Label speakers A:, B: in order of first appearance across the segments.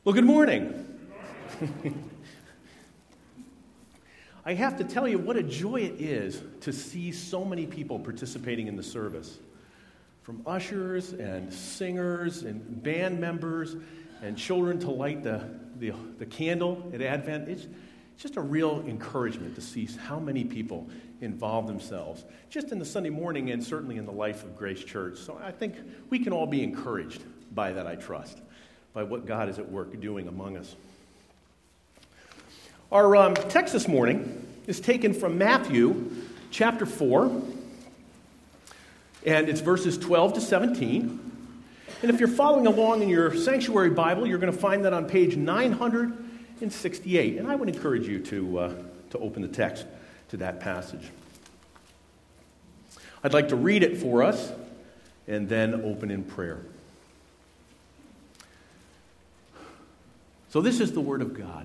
A: Well, good morning. I have to tell you what a joy it is to see so many people participating in the service. From ushers and singers and band members and children to light the candle at Advent. It's just a real encouragement to see how many people involve themselves just in the Sunday morning and certainly in the life of Grace Church. So I think we can all be encouraged by that, I trust, by what God is at work doing among us. Our text this morning is taken from Matthew chapter 4, and it's verses 12 to 17. And if you're following along in your sanctuary Bible, you're going to find that on page 968. And I would encourage you to open the text to that passage. I'd like to read it for us and then open in prayer. So this is the word of God.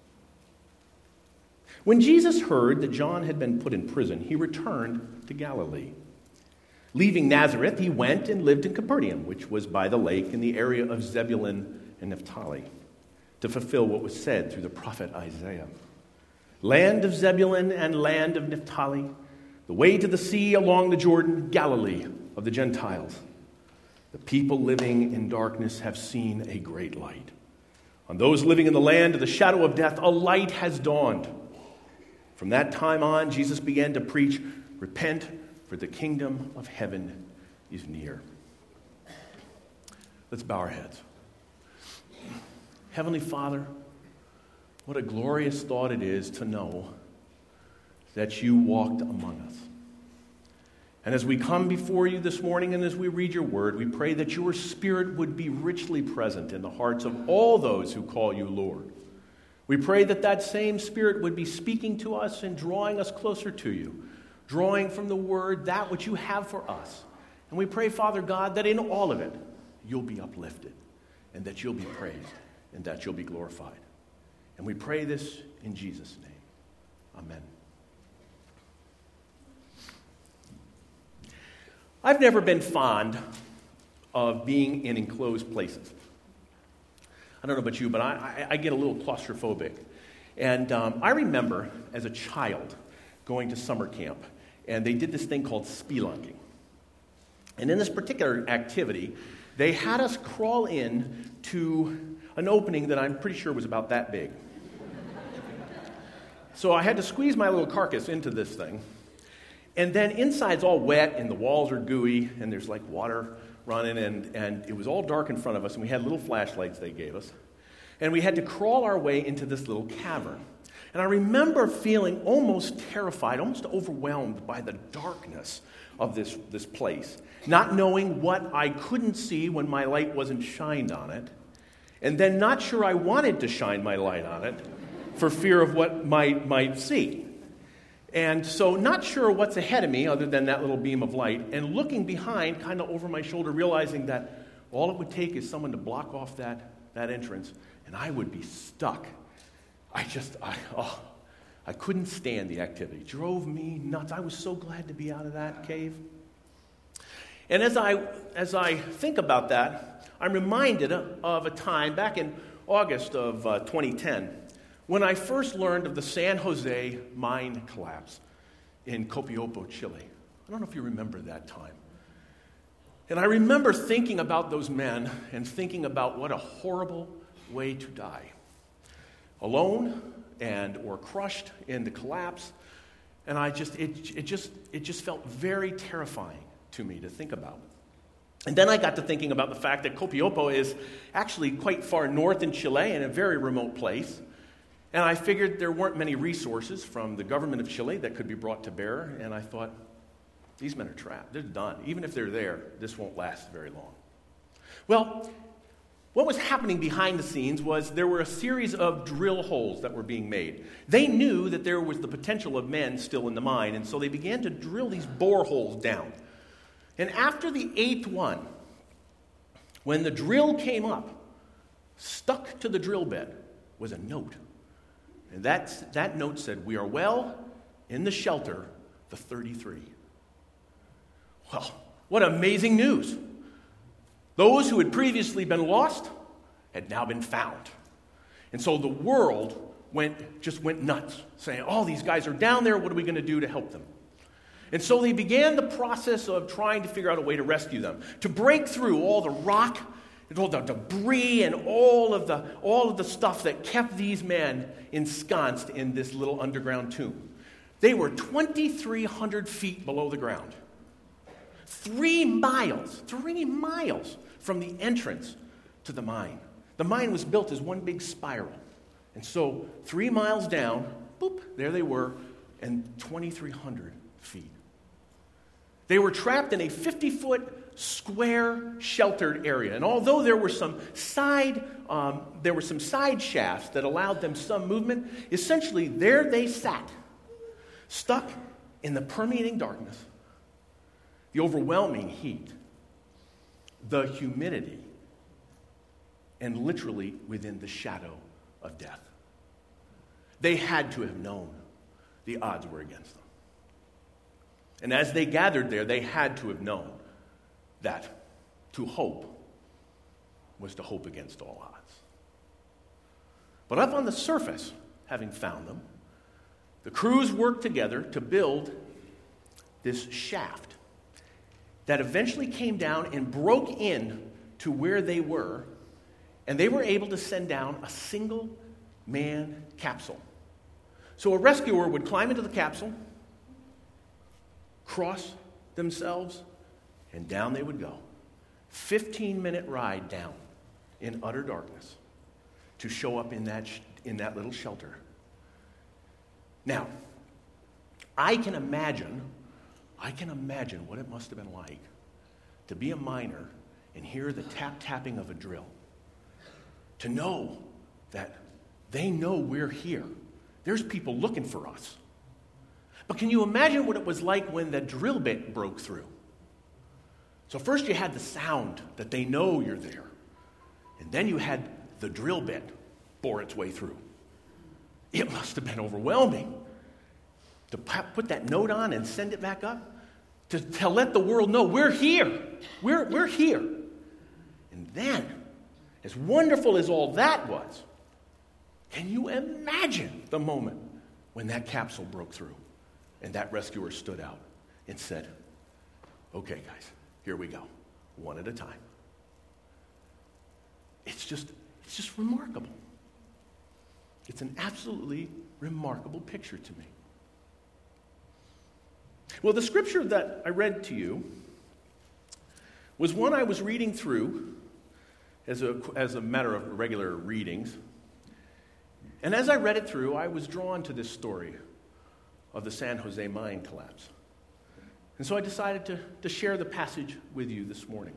A: When Jesus heard that John had been put in prison, he returned to Galilee. Leaving Nazareth, he went and lived in Capernaum, which was by the lake in the area of Zebulun and Naphtali, to fulfill what was said through the prophet Isaiah. Land of Zebulun and land of Naphtali, the way to the sea along the Jordan, Galilee of the Gentiles. The people living in darkness have seen a great light. On those living in the land of the shadow of death, a light has dawned. From that time on, Jesus began to preach, "Repent, for the kingdom of heaven is near." Let's bow our heads. Heavenly Father, what a glorious thought it is to know that you walked among us. And as we come before you this morning and as we read your word, we pray that your Spirit would be richly present in the hearts of all those who call you Lord. We pray that that same Spirit would be speaking to us and drawing us closer to you, drawing from the word that which you have for us. And we pray, Father God, that in all of it, you'll be uplifted and that you'll be praised and that you'll be glorified. And we pray this in Jesus' name. Amen. I've never been fond of being in enclosed places. I don't know about you, but I get a little claustrophobic. And I remember as a child going to summer camp, and they did this thing called spelunking. And in this particular activity, they had us crawl in to an opening that I'm pretty sure was about that big. So I had to squeeze my little carcass into this thing. And then inside's all wet, and the walls are gooey, and there's like water running, and it was all dark in front of us, and we had little flashlights they gave us. And we had to crawl our way into this little cavern. And I remember feeling almost terrified, almost overwhelmed by the darkness of this place, not knowing what I couldn't see when my light wasn't shined on it, and then not sure I wanted to shine my light on it for fear of what might see. And so not sure what's ahead of me other than that little beam of light, and looking behind, kind of over my shoulder, realizing that all it would take is someone to block off that entrance, and I would be stuck. I couldn't stand the activity. It drove me nuts. I was so glad to be out of that cave. And as I think about that, I'm reminded of a time back in August of 2010, when I first learned of the San Jose mine collapse in Copiapo, Chile. I don't know if you remember that time. And I remember thinking about those men and thinking about what a horrible way to die. Alone or crushed in the collapse. And it just felt very terrifying to me to think about. And then I got to thinking about the fact that Copiapo is actually quite far north in Chile in a very remote place. And I figured there weren't many resources from the government of Chile that could be brought to bear. And I thought, these men are trapped. They're done. Even if they're there, this won't last very long. Well, what was happening behind the scenes was there were a series of drill holes that were being made. They knew that there was the potential of men still in the mine, and so they began to drill these boreholes down. And after the 8th one, when the drill came up, stuck to the drill bed was a note. And that note said, "We are well in the shelter, the 33. Well, what amazing news. Those who had previously been lost had now been found. And so the world just went nuts, saying, oh, these guys are down there, what are we going to do to help them? And so they began the process of trying to figure out a way to rescue them, to break through all the rock, and all the debris, and all of the stuff that kept these men ensconced in this little underground tomb. They were 2,300 feet below the ground. 3 miles from the entrance to the mine. The mine was built as one big spiral. And so 3 miles down, boop, there they were, and 2,300 feet. They were trapped in a 50-foot square sheltered area. And although there were some side shafts that allowed them some movement, essentially there they sat, stuck in the permeating darkness, the overwhelming heat, the humidity, and literally within the shadow of death. They had to have known the odds were against them. And as they gathered there, they had to have known that to hope was to hope against all odds. But up on the surface, having found them, the crews worked together to build this shaft that eventually came down and broke in to where they were, and they were able to send down a single man capsule. So a rescuer would climb into the capsule, cross themselves, and down they would go. 15-minute ride down in utter darkness to show up in that little shelter. Now, I can imagine what it must have been like to be a miner and hear the tap-tapping of a drill. To know that they know we're here. There's people looking for us. But can you imagine what it was like when the drill bit broke through? So first you had the sound that they know you're there. And then you had the drill bit bore its way through. It must have been overwhelming to put that note on and send it back up. To let the world know we're here. We're here. And then, as wonderful as all that was, can you imagine the moment when that capsule broke through and that rescuer stood out and said, okay, guys, here we go, one at a time. It's just remarkable. It's an absolutely remarkable picture to me. Well, the scripture that I read to you was one I was reading through as a matter of regular readings. And as I read it through, I was drawn to this story of the San Jose mine collapse. And so I decided to share the passage with you this morning.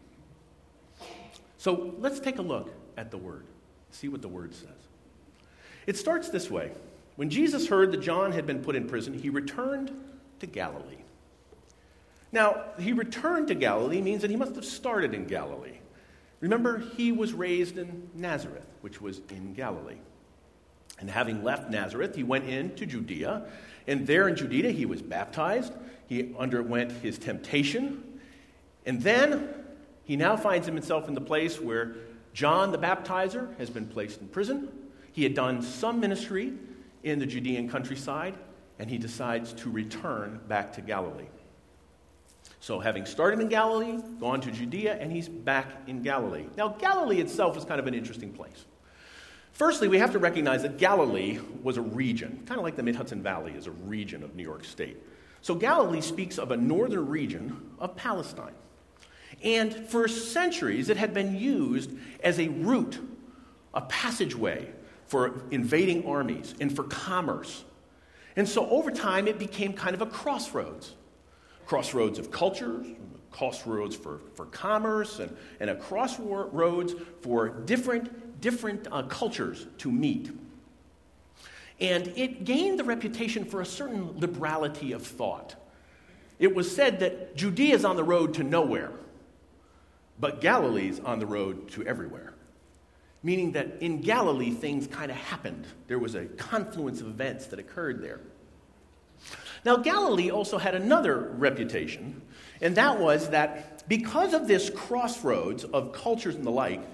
A: So let's take a look at the word, see what the word says. It starts this way. When Jesus heard that John had been put in prison, he returned to Galilee. Now, he returned to Galilee means that he must have started in Galilee. Remember, he was raised in Nazareth, which was in Galilee. And having left Nazareth, he went into Judea. And there in Judea, he was baptized. He underwent his temptation. And then he now finds himself in the place where John the Baptizer has been placed in prison. He had done some ministry in the Judean countryside, and he decides to return back to Galilee. So having started in Galilee, gone to Judea, and he's back in Galilee. Now, Galilee itself is kind of an interesting place. Firstly, we have to recognize that Galilee was a region, kind of like the Mid-Hudson Valley is a region of New York State. So Galilee speaks of a northern region of Palestine. And for centuries, it had been used as a route, a passageway for invading armies and for commerce. And so over time, it became kind of a crossroads of cultures, crossroads for commerce, and a crossroads for different cultures to meet. And it gained the reputation for a certain liberality of thought. It was said that Judea is on the road to nowhere, but Galilee's on the road to everywhere. Meaning that in Galilee, things kind of happened. There was a confluence of events that occurred there. Now, Galilee also had another reputation, and that was that because of this crossroads of cultures and the like,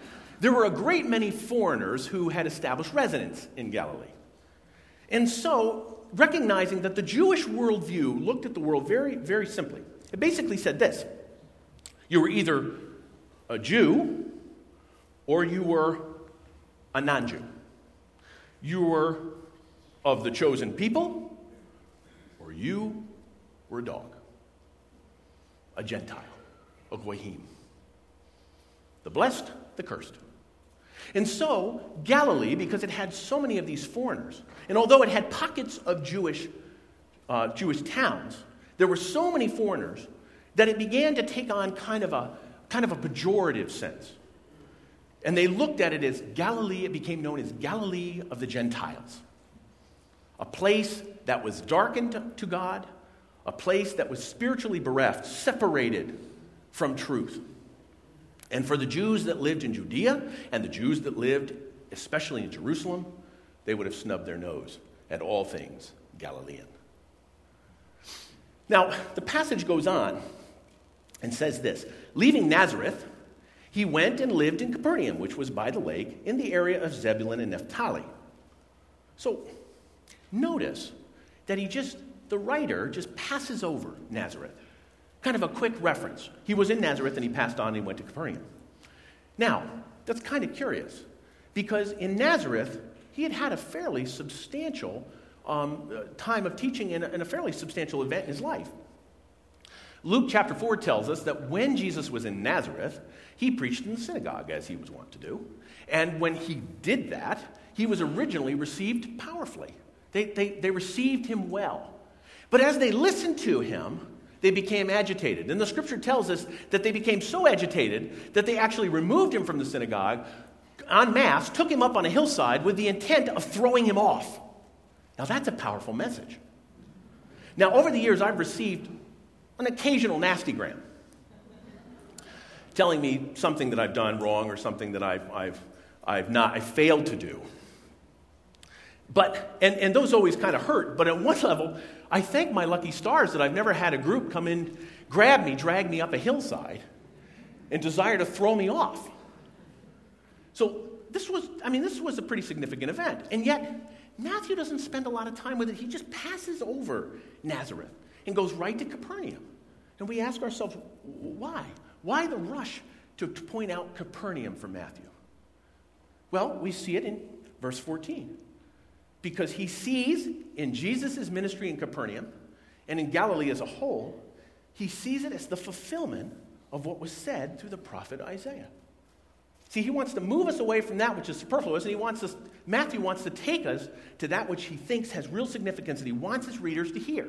A: there were a great many foreigners who had established residence in Galilee. And so, recognizing that the Jewish worldview looked at the world very, very simply, it basically said this: you were either a Jew or you were a non-Jew. You were of the chosen people or you were a dog, a Gentile, a goyim. The blessed, the cursed. And so, Galilee, because it had so many of these foreigners, and although it had pockets of Jewish towns, there were so many foreigners that it began to take on kind of a pejorative sense. And they looked at it as Galilee. It became known as Galilee of the Gentiles, a place that was darkened to God, a place that was spiritually bereft, separated from truth. And for the Jews that lived in Judea and the Jews that lived especially in Jerusalem, they would have snubbed their nose at all things Galilean. Now, the passage goes on and says this: leaving Nazareth, he went and lived in Capernaum, which was by the lake, in the area of Zebulun and Naphtali. So, notice that the writer just passes over Nazareth. Kind of a quick reference. He was in Nazareth and he passed on and he went to Capernaum. Now, that's kind of curious, because in Nazareth, he had a fairly substantial time of teaching and a fairly substantial event in his life. Luke chapter 4 tells us that when Jesus was in Nazareth, he preached in the synagogue, as he was wont to do. And when he did that, he was originally received powerfully. They received him well. But as they listened to him, they became agitated. And the scripture tells us that they became so agitated that they actually removed him from the synagogue en masse, took him up on a hillside with the intent of throwing him off. Now that's a powerful message. Now over the years, I've received an occasional nastygram telling me something that I've done wrong or something that I failed to do. But and those always kind of hurt. But at one level, I thank my lucky stars that I've never had a group come in, grab me, drag me up a hillside, and desire to throw me off. So this was a pretty significant event. And yet, Matthew doesn't spend a lot of time with it. He just passes over Nazareth and goes right to Capernaum. And we ask ourselves, why? Why the rush to point out Capernaum for Matthew? Well, we see it in verse 14. Because he sees in Jesus' ministry in Capernaum and in Galilee as a whole, he sees it as the fulfillment of what was said through the prophet Isaiah. See, he wants to move us away from that which is superfluous, and Matthew wants to take us to that which he thinks has real significance and he wants his readers to hear.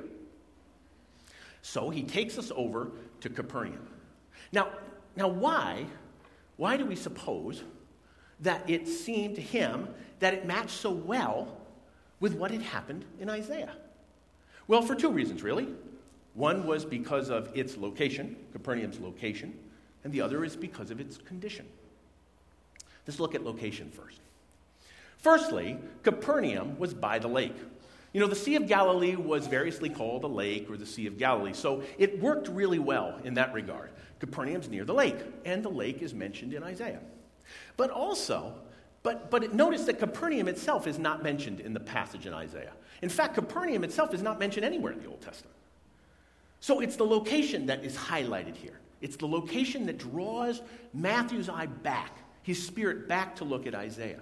A: So he takes us over to Capernaum. Now why do we suppose that it seemed to him that it matched so well with what had happened in Isaiah? Well, for two reasons, really. One was because of its location, Capernaum's location, and the other is because of its condition. Let's look at location first. Firstly, Capernaum was by the lake. You know, the Sea of Galilee was variously called a lake or the Sea of Galilee, so it worked really well in that regard. Capernaum's near the lake, and the lake is mentioned in Isaiah. But notice that Capernaum itself is not mentioned in the passage in Isaiah. In fact, Capernaum itself is not mentioned anywhere in the Old Testament. So it's the location that is highlighted here. It's the location that draws Matthew's eye back, his spirit back to look at Isaiah.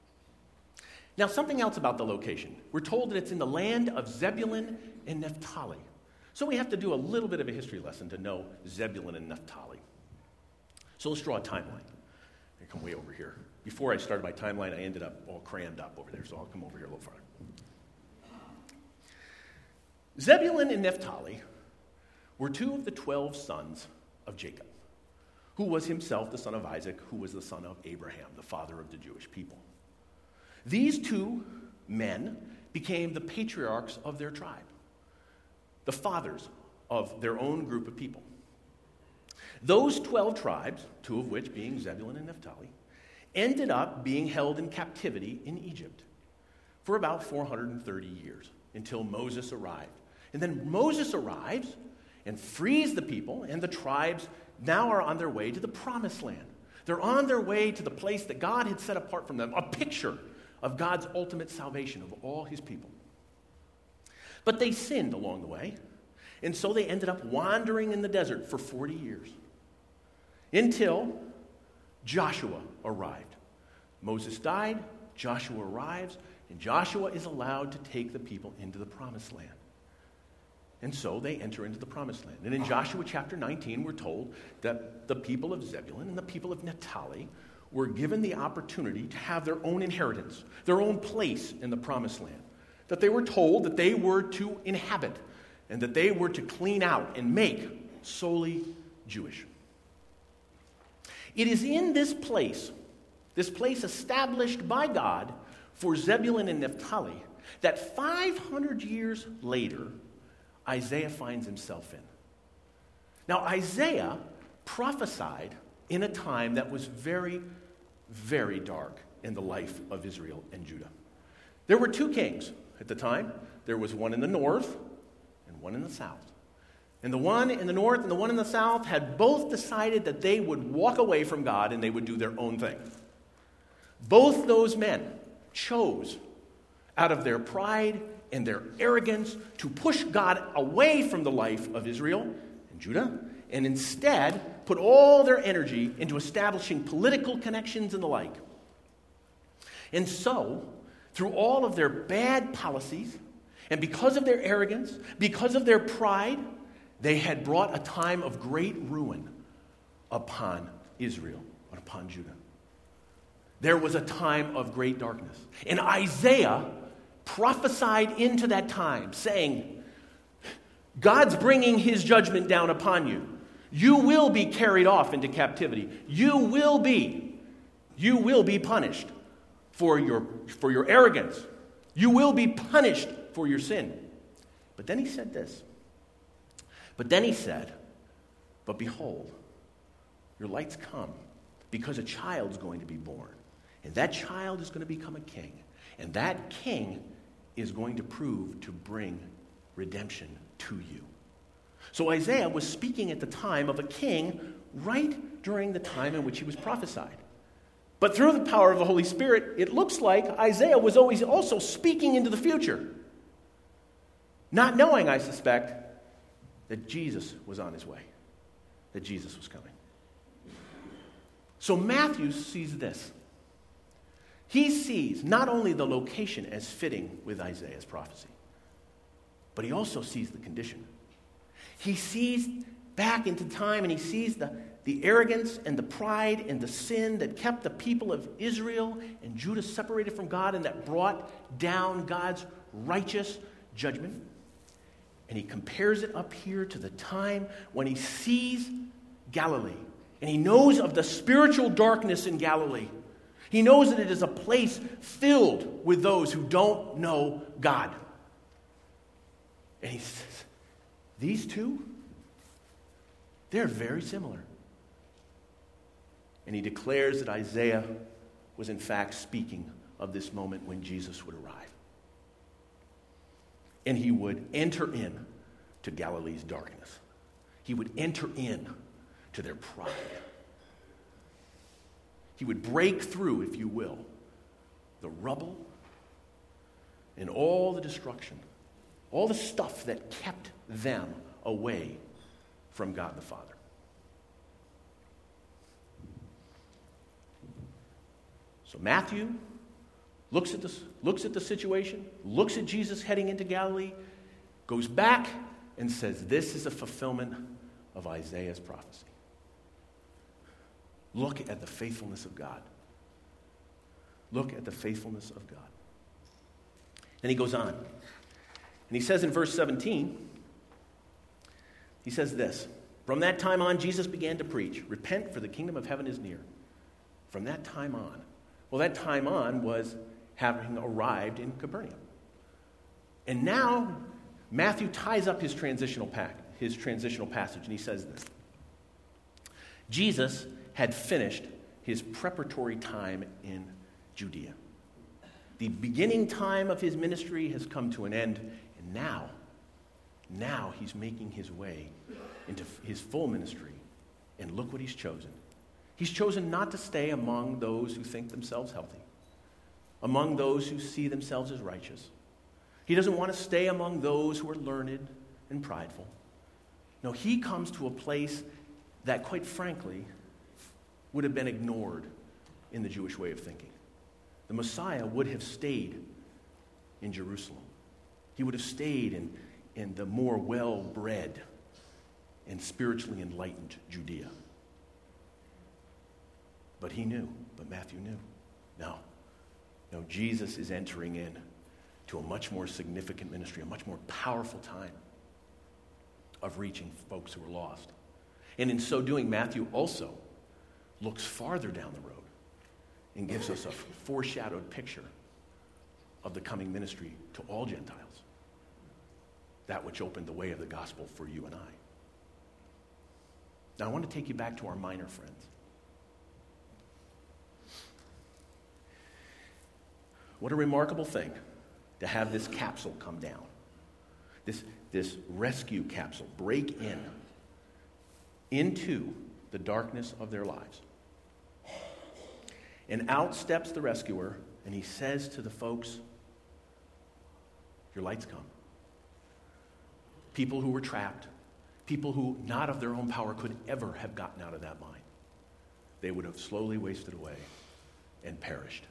A: Now, something else about the location. We're told that it's in the land of Zebulun and Naphtali. So we have to do a little bit of a history lesson to know Zebulun and Naphtali. So let's draw a timeline. I come way over here. Before I started my timeline, I ended up all crammed up over there, so I'll come over here a little farther. Zebulun and Naphtali were two of the 12 sons of Jacob, who was himself the son of Isaac, who was the son of Abraham, the father of the Jewish people. These two men became the patriarchs of their tribe, the fathers of their own group of people. Those 12 tribes, two of which being Zebulun and Naphtali, ended up being held in captivity in Egypt for about 430 years until Moses arrived. And then Moses arrives and frees the people, and the tribes now are on their way to the promised land. They're on their way to the place that God had set apart from them, a picture of God's ultimate salvation of all his people. But they sinned along the way, and so they ended up wandering in the desert for 40 years until Joshua arrived. Moses died, Joshua arrives, and Joshua is allowed to take the people into the promised land. And so they enter into the promised land. And in Joshua chapter 19, we're told that the people of Zebulun and the people of Naphtali were given the opportunity to have their own inheritance, their own place in the promised land. That they were told that they were to inhabit and that they were to clean out and make solely Jewish. It is in this place established by God for Zebulun and Naphtali, that 500 years later, Isaiah finds himself in. Now, Isaiah prophesied in a time that was very, very dark in the life of Israel and Judah. There were two kings at the time. There was one in the north and one in the south. And the one in the north and the one in the south had both decided that they would walk away from God and they would do their own thing. Both those men chose, out of their pride and their arrogance, to push God away from the life of Israel and Judah, and instead put all their energy into establishing political connections and the like. And so, through all of their bad policies, and because of their arrogance, because of their pride, they had brought a time of great ruin upon Israel and upon Judah. There was a time of great darkness. And Isaiah prophesied into that time, saying, God's bringing his judgment down upon you. You will be carried off into captivity. You will be punished for your arrogance. You will be punished for your sin. But then he said this. But then he said, but behold, your light's come, because a child's going to be born. And that child is going to become a king. And that king is going to prove to bring redemption to you. So Isaiah was speaking at the time of a king right during the time in which he was prophesied. But through the power of the Holy Spirit, it looks like Isaiah was always also speaking into the future. Not knowing, I suspect, that Jesus was on his way, that Jesus was coming. So Matthew sees this. He sees not only the location as fitting with Isaiah's prophecy, but he also sees the condition. He sees back into time, and he sees the arrogance and the pride and the sin that kept the people of Israel and Judah separated from God and that brought down God's righteous judgment. And he compares it up here to the time when he sees Galilee. And he knows of the spiritual darkness in Galilee. He knows that it is a place filled with those who don't know God. And he says, these two, they're very similar. And he declares that Isaiah was in fact speaking of this moment when Jesus would arrive. And he would enter in to Galilee's darkness. He would enter in to their pride. He would break through, if you will, the rubble and all the destruction, all the stuff that kept them away from God the Father. So Matthew looks at the situation, looks at Jesus heading into Galilee, goes back and says, this is a fulfillment of Isaiah's prophecy. Look at the faithfulness of God. Look at the faithfulness of God. Then he goes on. And he says in verse 17, he says this, from that time on, Jesus began to preach, repent, for the kingdom of heaven is near. From that time on. Well, that time on was having arrived in Capernaum. And now, Matthew ties up his transitional passage, and he says this. Jesus had finished his preparatory time in Judea. The beginning time of his ministry has come to an end, and now he's making his way into his full ministry. And look what he's chosen. He's chosen not to stay among those who think themselves healthy, among those who see themselves as righteous. He doesn't want to stay among those who are learned and prideful. No, he comes to a place that, quite frankly, would have been ignored in the Jewish way of thinking. The Messiah would have stayed in Jerusalem. He would have stayed in the more well-bred and spiritually enlightened Judea. But Matthew knew. No, Jesus is entering in to a much more significant ministry, a much more powerful time of reaching folks who are lost. And in so doing, Matthew also looks farther down the road and gives us a foreshadowed picture of the coming ministry to all Gentiles, that which opened the way of the gospel for you and I. Now, I want to take you back to our minor friends. What a remarkable thing to have this capsule come down. This rescue capsule break into the darkness of their lives. And out steps the rescuer, and he says to the folks, your light's come. People who were trapped, people who not of their own power could ever have gotten out of that mine. They would have slowly wasted away and perished.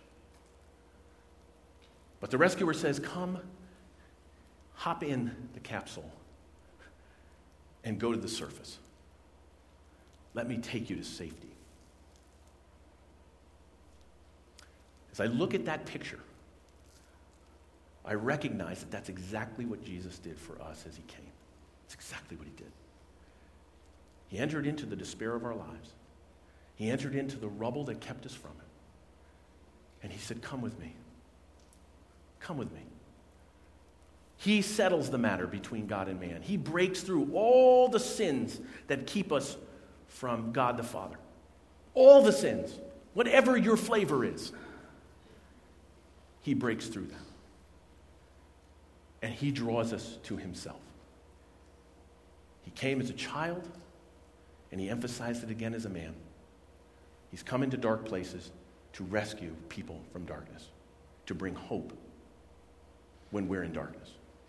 A: But the rescuer says, come, hop in the capsule and go to the surface. Let me take you to safety. As I look at that picture, I recognize that that's exactly what Jesus did for us as he came. It's exactly what he did. He entered into the despair of our lives. He entered into the rubble that kept us from him. And he said, come with me. Come with me. He settles the matter between God and man. He breaks through all the sins that keep us from God the Father. All the sins, whatever your flavor is, he breaks through them. And he draws us to himself. He came as a child, and he emphasized it again as a man. He's come into dark places to rescue people from darkness, to bring hope when we're in darkness.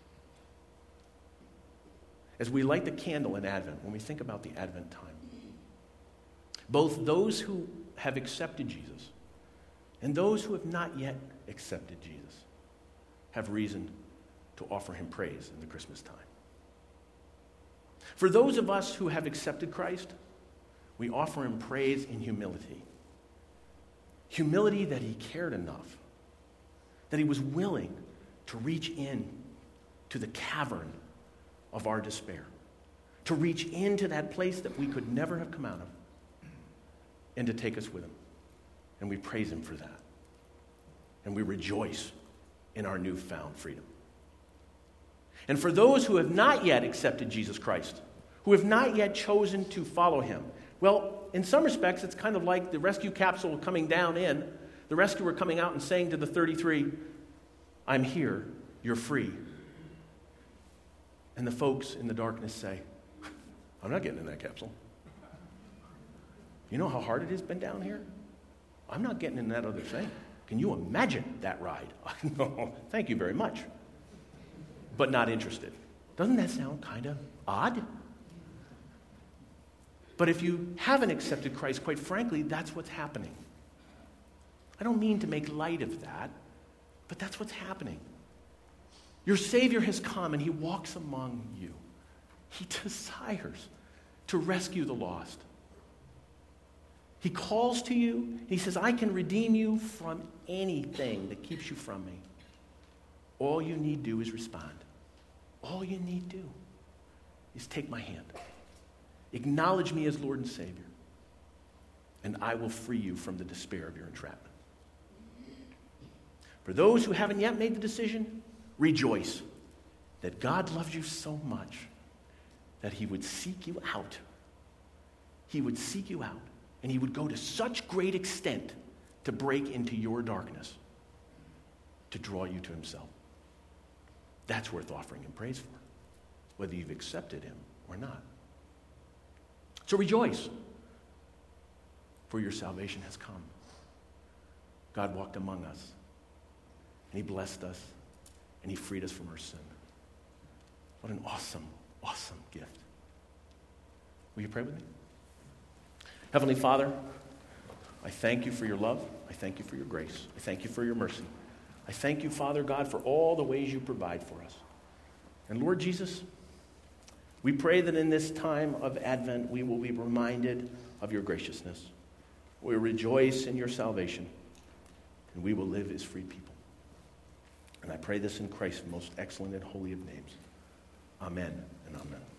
A: As we light the candle in Advent, when we think about the Advent time, both those who have accepted Jesus and those who have not yet accepted Jesus have reason to offer him praise in the Christmas time. For those of us who have accepted Christ, we offer him praise in humility. Humility that he cared enough, that he was willing to reach in to the cavern of our despair, to reach into that place that we could never have come out of, and to take us with him. And we praise him for that. And we rejoice in our newfound freedom. And for those who have not yet accepted Jesus Christ, who have not yet chosen to follow him, well, in some respects, it's kind of like the rescue capsule coming down in, the rescuer coming out and saying to the 33, I'm here, you're free. And the folks in the darkness say, I'm not getting in that capsule. You know how hard it has been down here? I'm not getting in that other thing. Can you imagine that ride? No, thank you very much. But not interested. Doesn't that sound kind of odd? But if you haven't accepted Christ, quite frankly, that's what's happening. I don't mean to make light of that, but that's what's happening. Your Savior has come and he walks among you. He desires to rescue the lost. He calls to you and he says, I can redeem you from anything that keeps you from me. All you need do is respond. All you need do is take my hand. Acknowledge me as Lord and Savior, and I will free you from the despair of your entrapment. For those who haven't yet made the decision, rejoice that God loves you so much that he would seek you out. He would seek you out, and he would go to such great extent to break into your darkness, to draw you to himself. That's worth offering him praise for, whether you've accepted him or not. So rejoice. for your salvation has come. God walked among us, and he blessed us, and he freed us from our sin. What an awesome, awesome gift. Will you pray with me? Heavenly Father, I thank you for your love. I thank you for your grace. I thank you for your mercy. I thank you, Father God, for all the ways you provide for us. And Lord Jesus, we pray that in this time of Advent, we will be reminded of your graciousness. We rejoice in your salvation, and we will live as free people. And I pray this in Christ's most excellent and holy of names. Amen and amen.